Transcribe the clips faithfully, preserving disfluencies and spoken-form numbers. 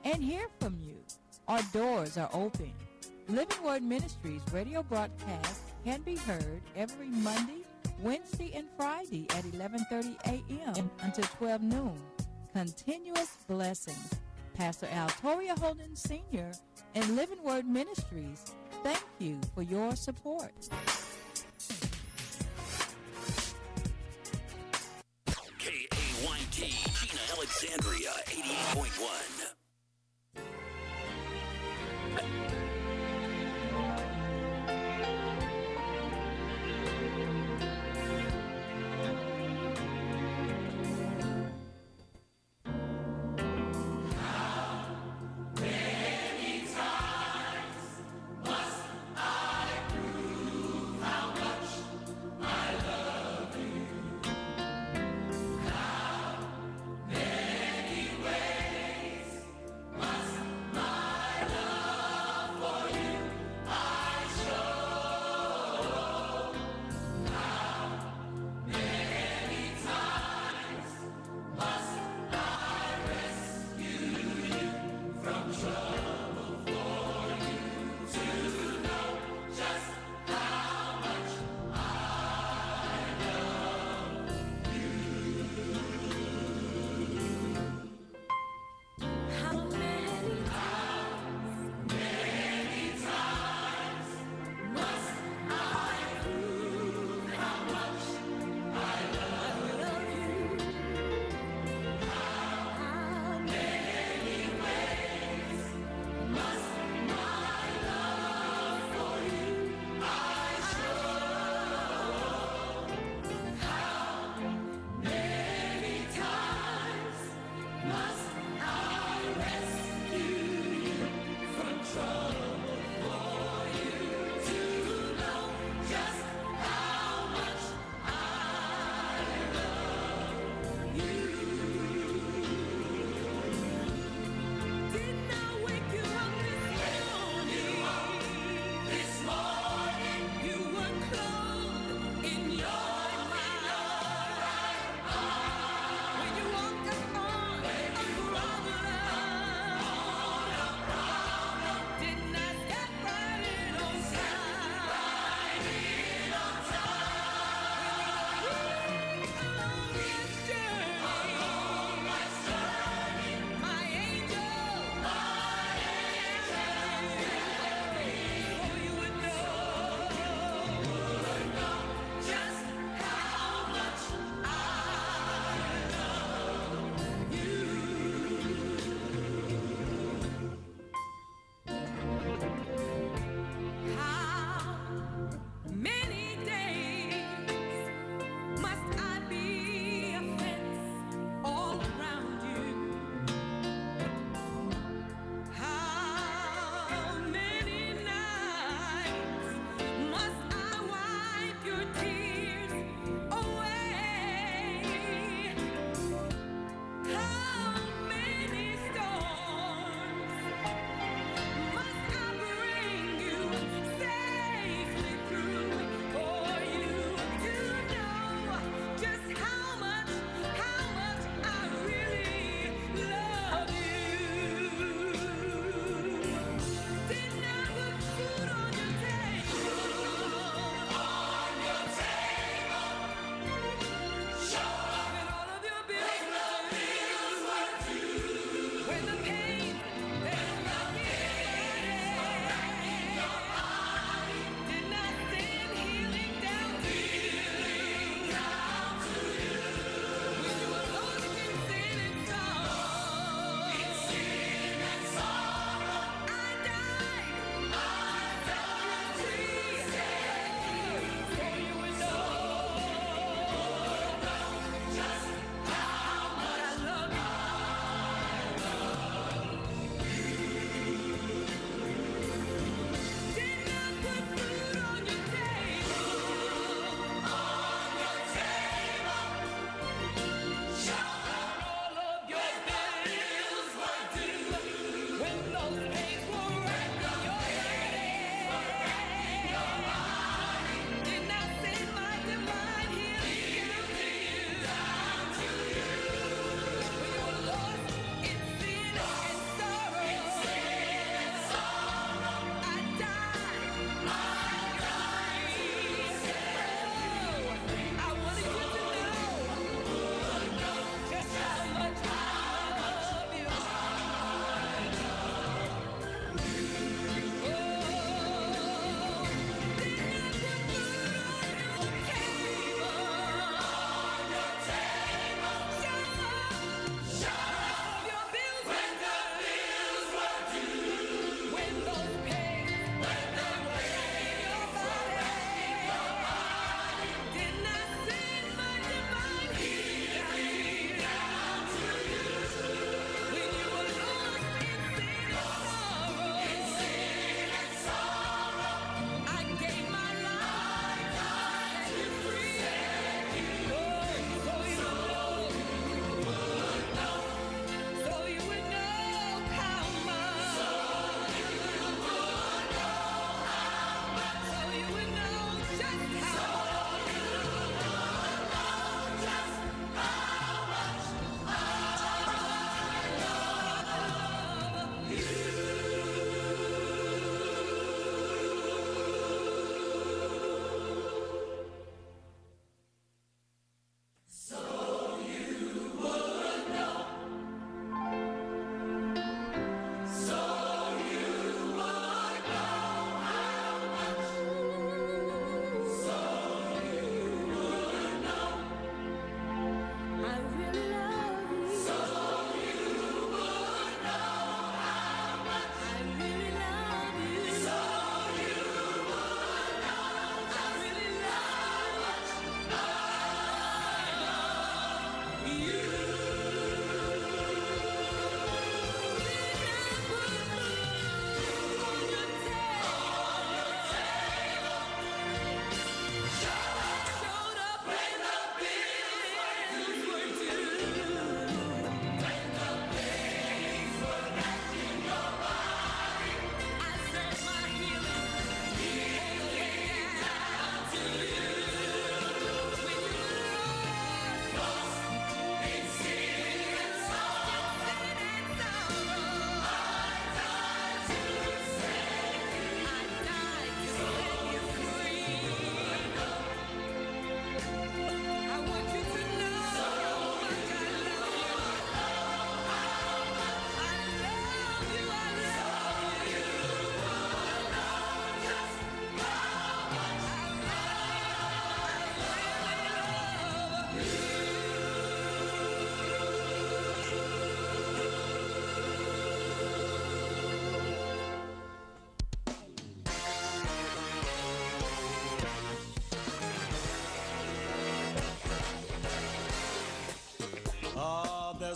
and hear from you. Our doors are open. Living Word Ministries radio broadcast can be heard every Monday, Wednesday, and Friday at eleven thirty a.m. until twelve noon. Continuous blessings. Pastor Al Toria Holden Senior and Living Word Ministries, thank you for your support. K A Y T, Gina Alexandria, eighty-eight point one.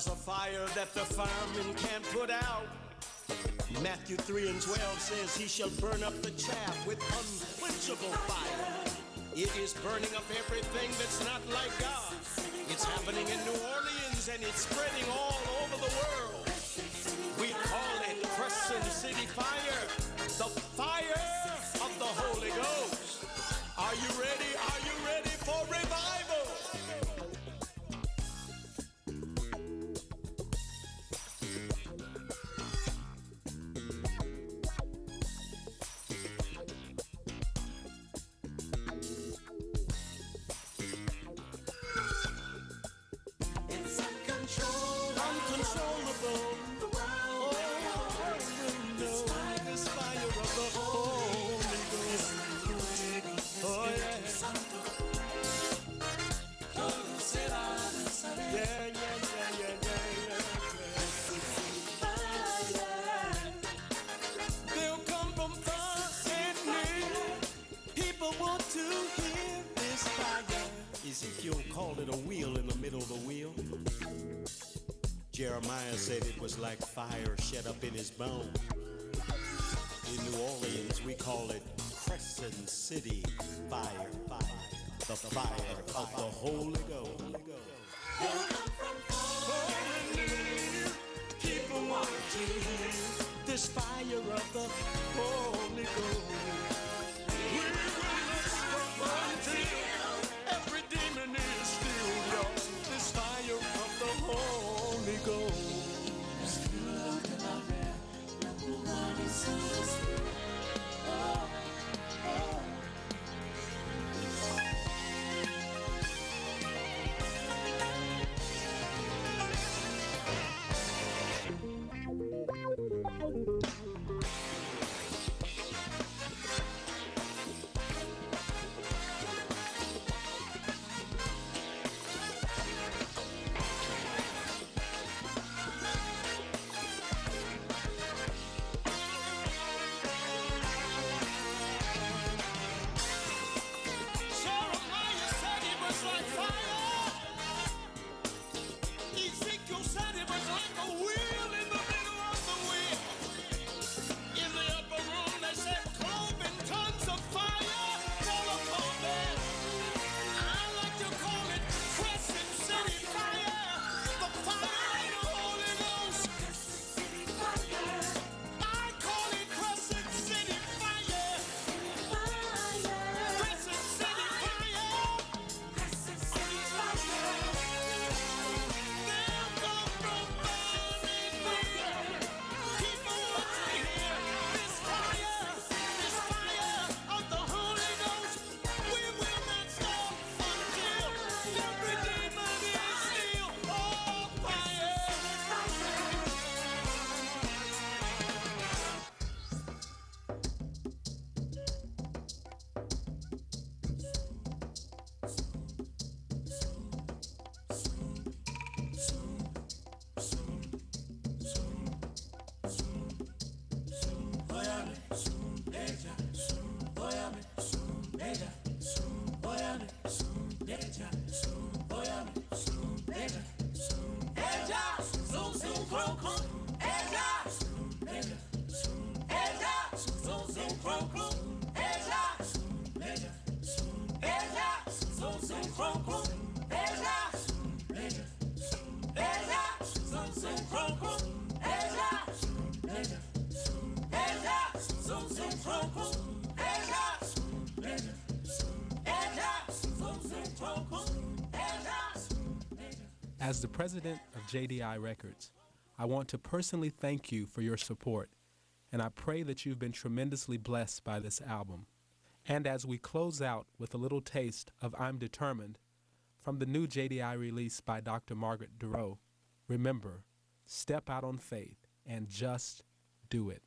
There's a fire that the fireman can't put out. Matthew three and twelve says he shall burn up the chaff with unquenchable fire. It is burning up everything that's not like God. It's happening in New Orleans and it's spreading all over the world. We call it Crescent City Fire, the fire of the Holy Ghost. Are you ready? Are you ready for revival? Ezekiel called it a wheel in the middle of the wheel. Jeremiah said it was like fire shut up in his bone. In New Orleans, we call it Crescent City Fire. Fire. The fire of the Holy Ghost. People want to hear this fire of the Holy Ghost. We will not stop until every demon is still young. This fire of the Holy Ghost. As the president of J D I Records, I want to personally thank you for your support, and I pray that you've been tremendously blessed by this album. And as we close out with a little taste of I'm Determined from the new J D I release by Doctor Margaret Durow, remember, step out on faith and just do it.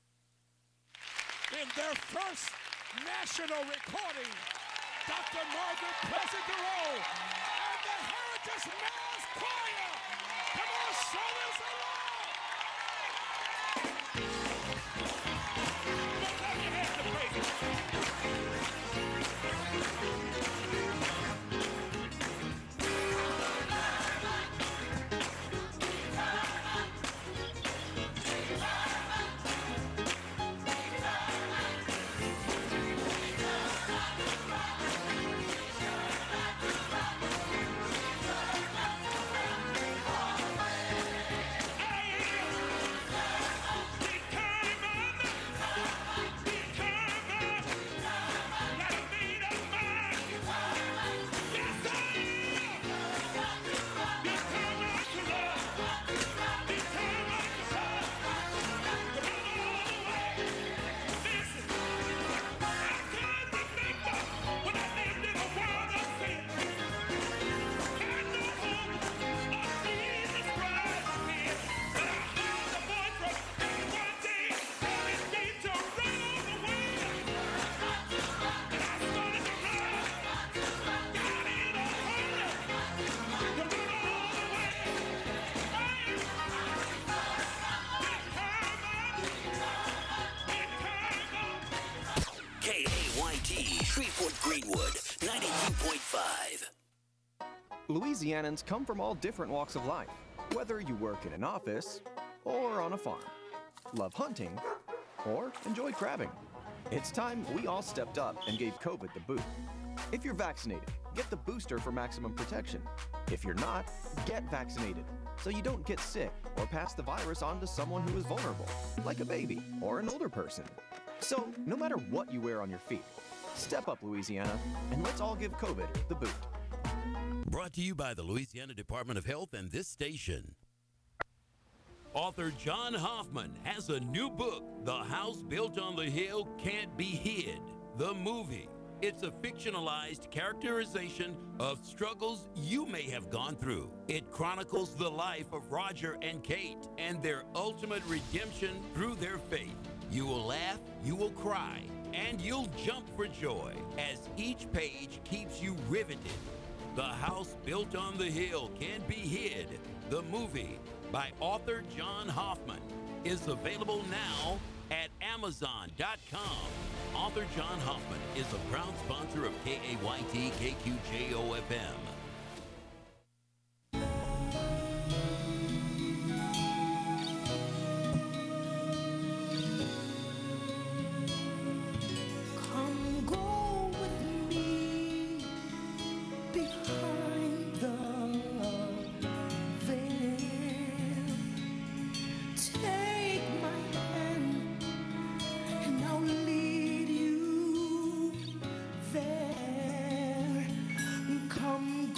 In their first national recording, Doctor Margaret Plessy Durow and the Heritage Mass Choir. Come on, show them some love. Don't let your hands to praise. Shreveport Greenwood, ninety-two point five. Louisianans come from all different walks of life, whether you work in an office or on a farm, love hunting or enjoy crabbing. It's time we all stepped up and gave COVID the boot. If you're vaccinated, get the booster for maximum protection. If you're not, get vaccinated so you don't get sick or pass the virus on to someone who is vulnerable, like a baby or an older person. So, no matter what you wear on your feet, step up, Louisiana, and let's all give COVID the boot. Brought to you by the Louisiana Department of Health and this station. Author John Hoffman has a new book, The House Built on the Hill Can't Be Hid, the movie. It's a fictionalized characterization of struggles you may have gone through. It chronicles the life of Roger and Kate and their ultimate redemption through their faith. You will laugh, you will cry, and you'll jump for joy as each page keeps you riveted. The House Built on the Hill Can't Be Hid, the movie by author John Hoffman, is available now at amazon dot com. Author John Hoffman is a proud sponsor of K A Y T K Q J O F M. Come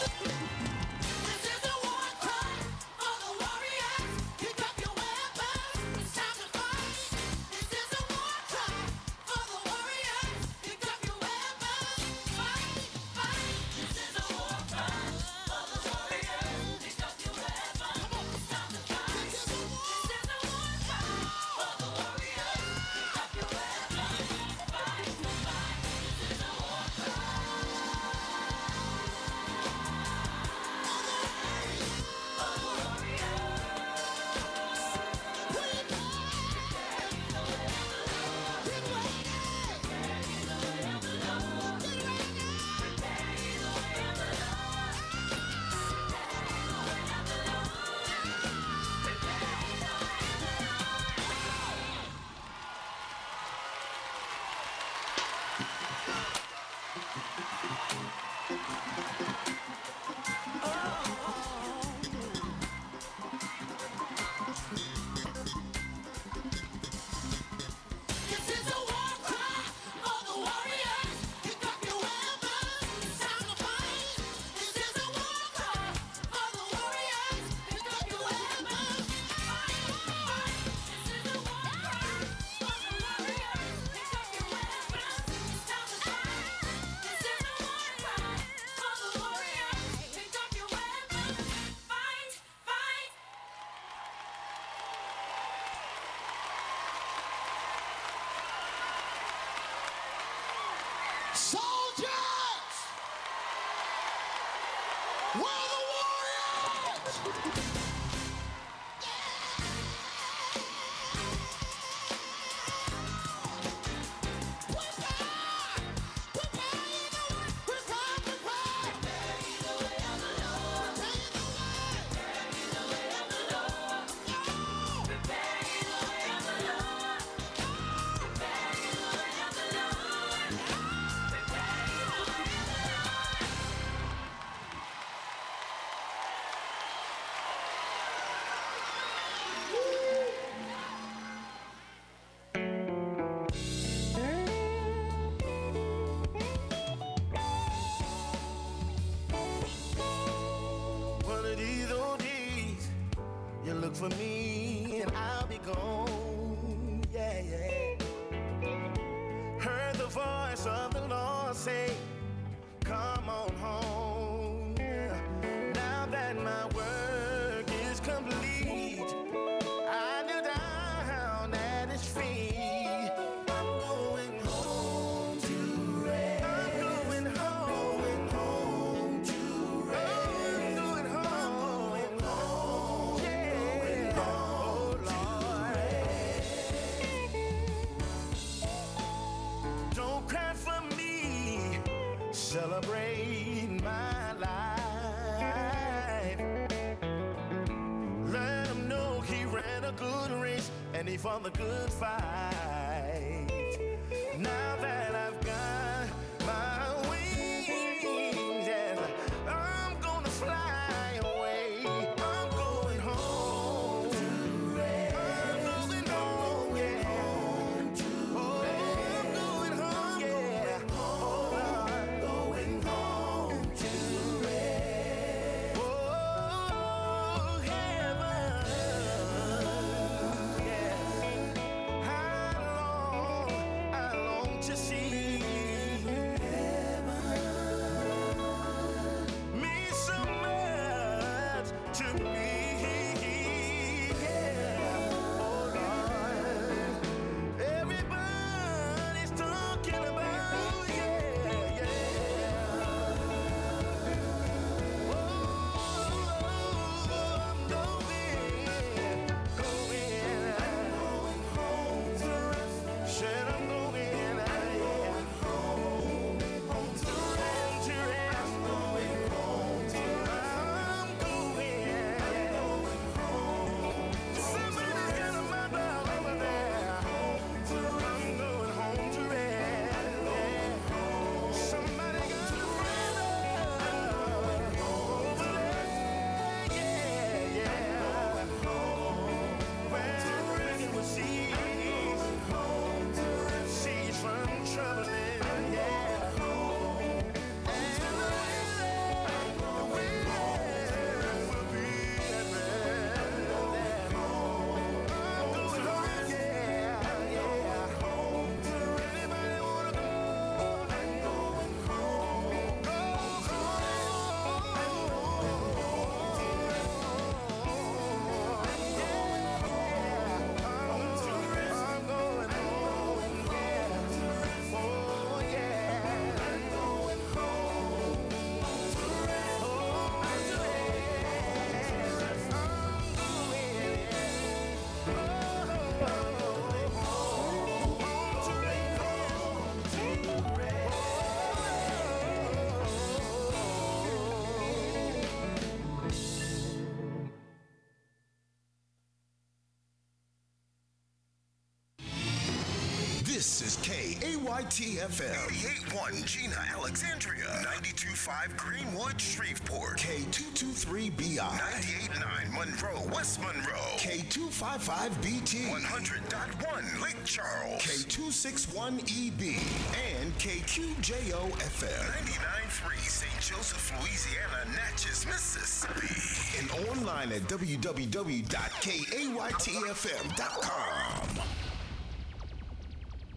For me and I'll be gone, yeah, yeah. Heard the voice of the Lord say, come on home. Now that my work is complete, I kneel down at his feet. I'm going home to rest. I'm going home, going home to rest. I'm going home, going home, yeah. Oh, Lord. Don't cry for me. Celebrate my life. Let him know he ran a good race and he fought the good fight. Now that I've got my wings, yes, I'm gonna fly away. I'm going home to rest. I'm going home, yeah. Oh, I'm going home, yeah. Oh, I'm going home to rest. Oh, heaven, yeah. This is K A Y T F M. eighty-eight point one Gina, Alexandria. ninety-two point five Greenwood, Shreveport. K two two three B I. ninety-eight point nine Monroe, West Monroe. K two fifty-five B T. one hundred point one Lake Charles. K two sixty-one E B. And K Q J O F M. ninety-nine point three Saint Joseph, Louisiana, Natchez, Mississippi. And online at w w w dot k a y t f m dot com.